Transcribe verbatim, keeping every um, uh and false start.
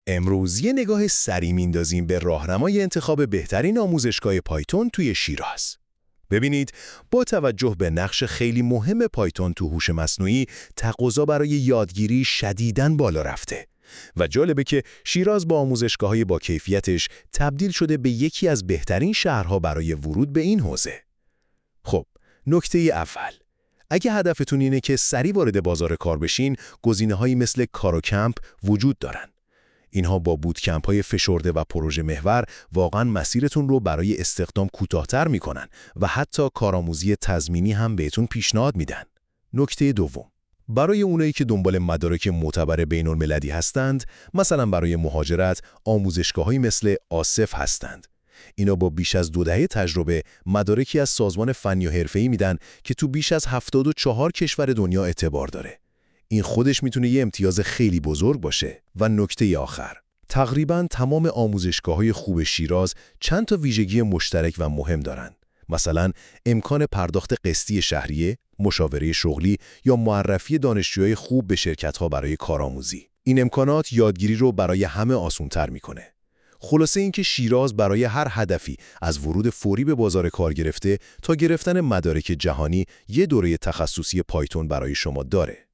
امروز یه نگاه سری میندازیم به راهنمای انتخاب بهترین آموزشگاه پایتون توی شیراز. ببینید، با توجه به نقش خیلی مهم پایتون تو هوش مصنوعی، تقاضا برای یادگیری شدیداً بالا رفته. و جالبه که شیراز با آموزشگاه‌های با کیفیتش تبدیل شده به یکی از بهترین شهرها برای ورود به این حوزه. خب، نکته اول، اگه هدفتون اینه که سریع وارد بازار کار بشین، گزینه‌هایی مثل کارو کمپ وجود دارن. اینها با بوتکمپ‌های فشرده و پروژه محور واقعاً مسیرتون رو برای استخدام کوتاه‌تر می‌کنن و حتی کارآموزی تضمینی هم بهتون پیشنهاد میدن. نکته دوم، برای اونایی که دنبال مدارک معتبر بین‌المللی هستند، مثلا برای مهاجرت، آموزشگاه‌هایی مثل آصف هستند. اینا با بیش از دو دهه تجربه مدارکی از سازمان فنی و حرفه‌ای میدن که تو بیش از هفتاد و چهار کشور دنیا اعتبار داره. این خودش میتونه یه امتیاز خیلی بزرگ باشه. و نکته آخر، تقریباً تمام آموزشگاه‌های خوب شیراز چند تا ویژگی مشترک و مهم دارن. مثلا امکان پرداخت قسطی شهریه، مشاوره شغلی یا معرفی دانشجوهای خوب به شرکت‌ها برای کارآموزی. این امکانات یادگیری رو برای همه آسان‌تر میکنه. خلاصه اینکه شیراز برای هر هدفی از ورود فوری به بازار کار گرفته تا گرفتن مدارک جهانی یه دوره تخصصی پایتون برای شما داره.